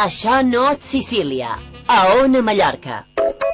Això no és Sicília, a Ona Mallorca.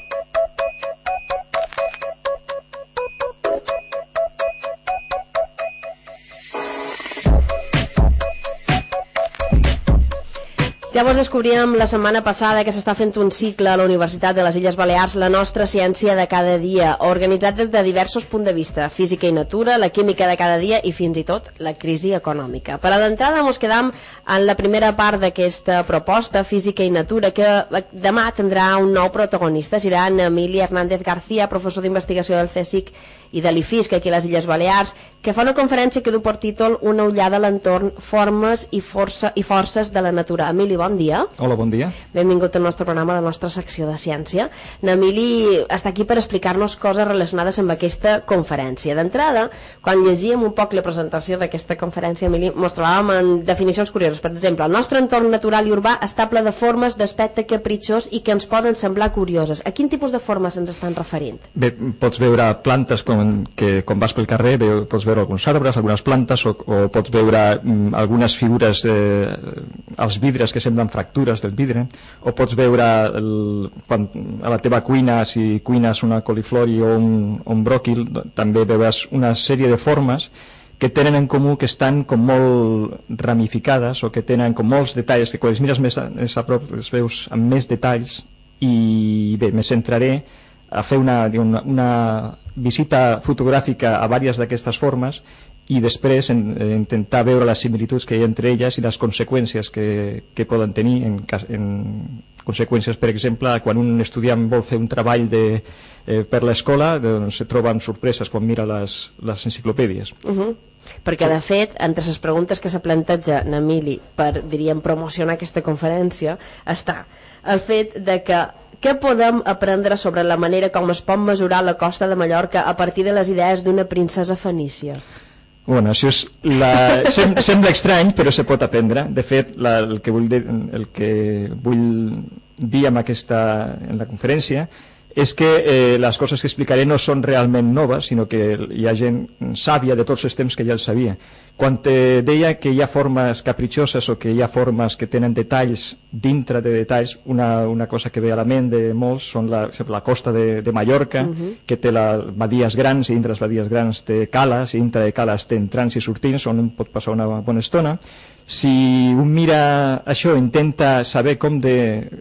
Ja vos descobríem la setmana passada que s'està fent un cicle a la Universitat de les Illes Balears, La nostra ciència de cada dia, organitzat des de diversos punts de vista, física i natura, la química de cada dia i fins i tot la crisi econòmica. Per a d'entrada mos quedam en la primera part d'aquesta proposta, física i natura, que demà tindrà un nou protagonista. Serà Emili Hernández García, professor d'investigació del CSIC i de l'IFISC aquí a les Illes Balears, que fa una conferència que du per títol Una ullada a l'entorn, formes i forces de la natura. Emili, bon dia. Hola, bon dia. Benvingut al nostre programa, a la nostra secció de ciència. Emili està aquí per explicar-nos coses relacionades amb aquesta conferència. D'entrada, quan llegíem un poc la presentació d'aquesta conferència, Emili, ens trobàvem en definicions curioses. Per exemple, el nostre entorn natural i urbà està ple de formes d'aspecte capritxós i que ens poden semblar curioses. A quin tipus de formes ens estan referint? Bé, pots veure plantes que quan vas pel carrer pots veure alguns arbres, algunes plantes o pots veure algunes figures als vidres que semblen fractures del vidre, o pots veure quan a la teva cuina, si cuines una coliflor o un bròquil, també veuràs una sèrie de formes que tenen en comú que estan com molt ramificades o que tenen com molts detalls, que quan les mires més a prop les veus amb més detalls. I bé, me centraré a fer una visita fotogràfica a diverses d'aquestes formes i després intentar veure les similituds que hi ha entre elles i les conseqüències que poden tenir en conseqüències, per exemple, quan un estudiant vol fer un treball per l'escola, doncs se troben sorpreses quan mira les enciclopèdies. Perquè, de fet, entre les preguntes que se planteja Emili per, diríem, promocionar aquesta conferència està el fet de que què podem aprendre sobre la manera com es pot mesurar la costa de Mallorca a partir de les idees d'una princesa fenícia? Bueno, això és sembla estrany, però se pot aprendre. De fet, el que vull dir en la conferència és que les coses que explicaré no són realment noves, sinó que hi ha gent sàvia de tots els temps que ja el sabia. Quan te deia que hi ha formes capritxoses o que hi ha formes que tenen detalls dintre de detalls, una cosa que ve a la ment de molts són la costa de Mallorca, que té badies grans, i dintre les badies grans té cales, i dintre de cales té entrants i sortints on un pot passar una bona estona. Si un mira això, intenta saber com de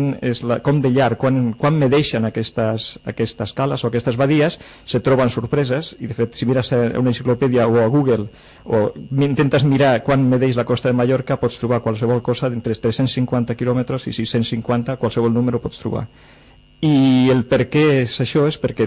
llarg, quan medeixen aquestes cales o aquestes badies, se troben sorpreses. I de fet, si mires a una enciclopèdia o a Google o intentes mirar quan medeix la costa de Mallorca, pots trobar qualsevol cosa d'entre 350 quilòmetres i 650, qualsevol número pots trobar. I el per què és això és perquè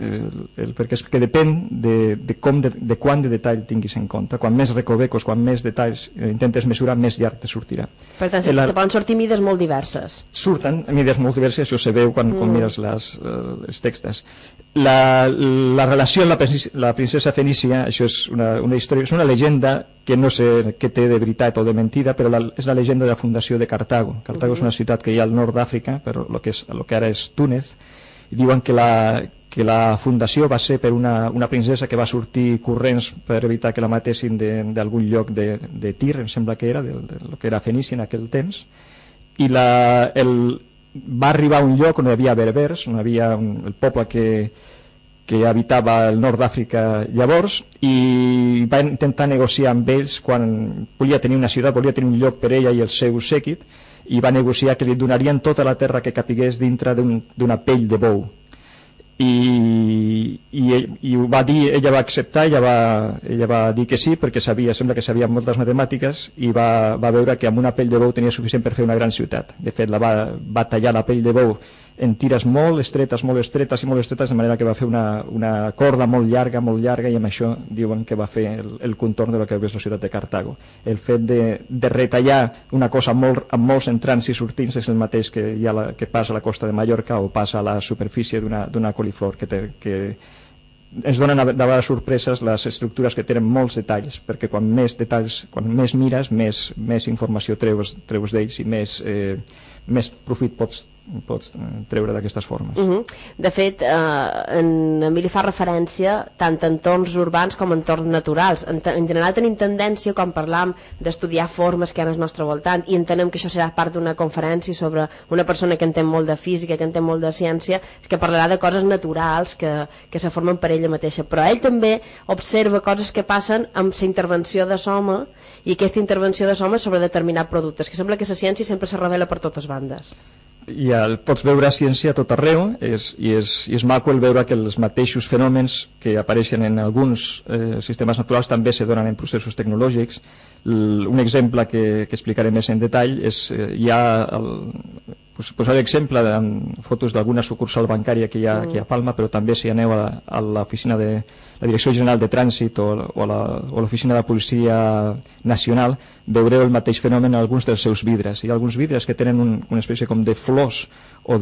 depèn de quant de detall tinguis en compte. Quan més recovecos, quan més detalls intentes mesurar, més llarg te sortirà. Per tant, te poden sortir mides molt diverses. Surten mides molt diverses, això se veu quan mires els textos. La relació amb la princesa fenícia, això és una història, és una llegenda que no sé què té de veritat o de mentida, però és la llegenda de la fundació de Cartago. Cartago és una ciutat que hi ha al nord d'Àfrica, però el que ara és Túnez, i diuen que la fundació va ser per una princesa que va sortir corrents per evitar que la matessin d'algun lloc de Tir, em sembla que era, del que era Fenícia en aquell temps, i va arribar a un lloc on hi havia berbers, on hi havia el poble que habitava el nord d'Àfrica llavors, i va intentar negociar amb ells quan volia tenir una ciutat, volia tenir un lloc per ella i el seu séquit, i va negociar que li donarien tota la terra que capigués dintre d'una pell de bou. I ho va dir, ella va acceptar, ella va dir que sí, perquè sembla que sabia moltes matemàtiques, i va veure que amb una pell de bou tenia suficient per fer una gran ciutat. De fet, va tallar la pell de bou en tires molt estretes, de manera que va fer una corda molt llarga, i amb això diuen que va fer el contorn de lo que és la ciutat de Cartago. El fet de retallar una cosa amb molts entrants i sortints és el mateix que passa a la costa de Mallorca o passa a la superfície d'una coliflor, que ens donen a vegades sorpreses les estructures que tenen molts detalls, perquè quan més mires, més informació treus d'ells i més profit pots treure d'aquestes formes. De fet, en Emili fa referència tant a entorns urbans com a entorns naturals. En general tenim tendència, quan parlam d'estudiar formes que hi ha al nostre voltant, i entenem que això serà part d'una conferència sobre una persona que entén molt de física, que entén molt de ciència, és que parlarà de coses naturals que se formen per ella mateixa. Però ell també observa coses que passen amb la intervenció de l'home, i aquesta intervenció de l'home sobre determinats productes, que sembla que la ciència sempre se revela per totes bandes. Pots veure ciència a tot arreu, i és maco el veure que els mateixos fenòmens que apareixen en alguns sistemes naturals també se donen en processos tecnològics. Un exemple que explicaré més en detall és, hi ha posaré l'exemple de fotos d'alguna sucursal bancària que hi ha aquí a Palma, però també si aneu a l'oficina de la Direcció General de Trànsit o a l'oficina de la Policia Nacional, veureu el mateix fenomen en alguns dels seus vidres. Hi ha alguns vidres que tenen una espècie com de flors o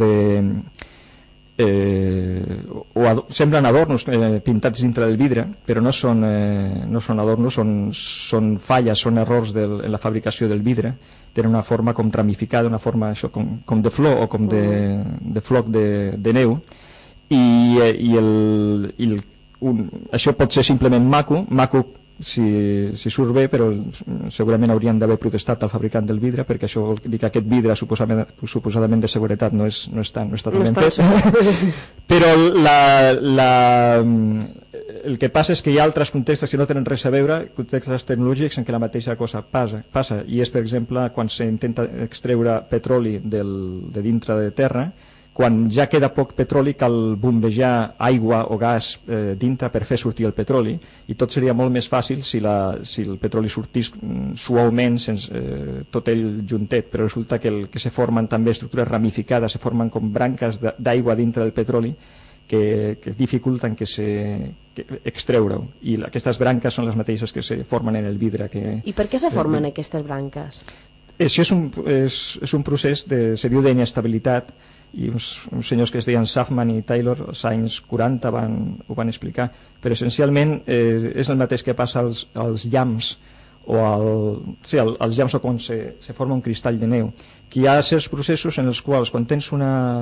semblen adornos pintats dintre del vidre, però no són adornos, són falles, són errors en la fabricació del vidre. Tenen una forma com ramificada, una forma això, com de flor o com de floc de neu, això pot ser simplement maco si surt bé, però segurament haurien d'haver protestat al fabricant del vidre, perquè això vol dir que aquest vidre suposadament de seguretat no està tan ben fet. Però el que passa és que hi ha altres contextes que no tenen res a veure, contextes tecnològics en què la mateixa cosa passa, i és, per exemple, quan s'intenta extreure petroli de dintre de terra. Quan ja queda poc petroli cal bombejar aigua o gas dintre per fer sortir el petroli, i tot seria molt més fàcil si el petroli sortís suaument, tot ell juntet, però resulta que se formen també estructures ramificades, se formen com branques d'aigua dintre del petroli que dificulten extreure-ho, i aquestes branques són les mateixes que se formen en el vidre. I per què se formen aquestes branques? Això és un procés se diu d'inestabilitat, i uns senyors que es deien Safman i Taylor als anys 40 ho van explicar, però essencialment és el mateix que passa als llamps als llamps o quan se forma un cristall de neu, que hi ha certs processos en els quals quan tens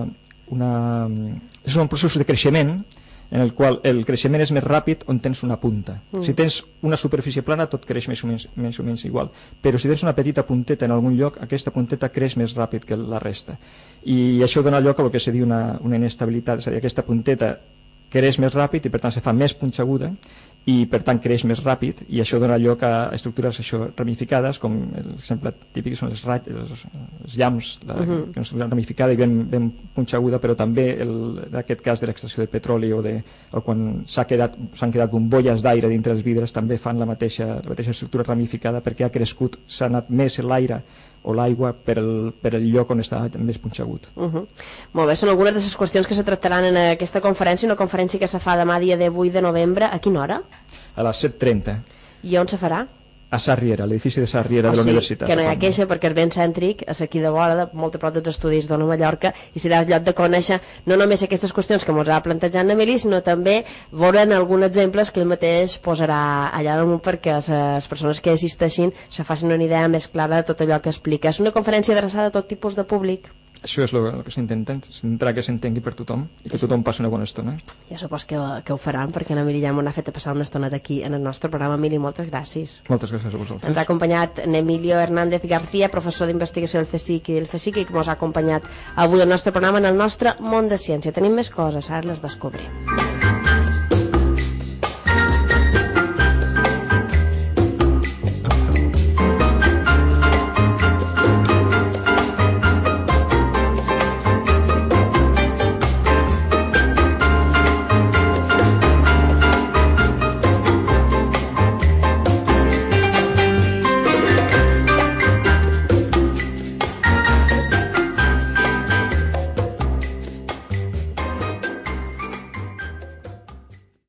és un procés de creixement en el qual el creixement és més ràpid on tens una punta. Si tens una superfície plana tot creix més o menys igual, però si tens una petita punteta en algun lloc, aquesta punteta creix més ràpid que la resta, i això dona lloc a el que se diu una inestabilitat, és a dir, aquesta punteta creix més ràpid i per tant se fa més punxeguda i per tant creix més ràpid, i això dona lloc a estructures ramificades, com l'exemple típic són els llamps, que és ramificada i ben punxeguda, però també en aquest cas de l'extracció de petroli o quan s'han quedat bombolles d'aire dintre els vidres, també fan la mateixa estructura ramificada, perquè ha crescut, s'ha anat més l'aire o l'aigua per el lloc on està més punxegut. Molt bé, són algunes de les qüestions que se tractaran en aquesta conferència, una conferència que se fa demà dia 18 de novembre. A quina hora? A les 7:30. I on se farà? A Sarriera, l'edifici de Sarriera de la Universitat. Que no hi ha queixa perquè és ben cèntric, és aquí de vora, molt a prop dels estudis d'Ona Mallorca, i serà el lloc de conèixer no només aquestes qüestions que ens ha plantejat Emili, sinó també veure'n alguns exemples que ell mateix posarà allà damunt perquè les persones que assisteixin se facin una idea més clara de tot allò que explica. És una conferència adreçada a tot tipus de públic. Això és el que s'intenta que s'entengui per tothom i que tothom passi una bona estona. Ja supos que ho faran, perquè en Emili ja m'ho ha fet passar una estoneta aquí en el nostre programa. Emili, moltes gràcies. Moltes gràcies a vosaltres. Ens ha acompanyat en Emilio Hernández García, professor d'investigació del CSIC i del FESIC, i que ens ha acompanyat avui al nostre programa en el nostre món de ciència. Tenim més coses, ara les descobrim.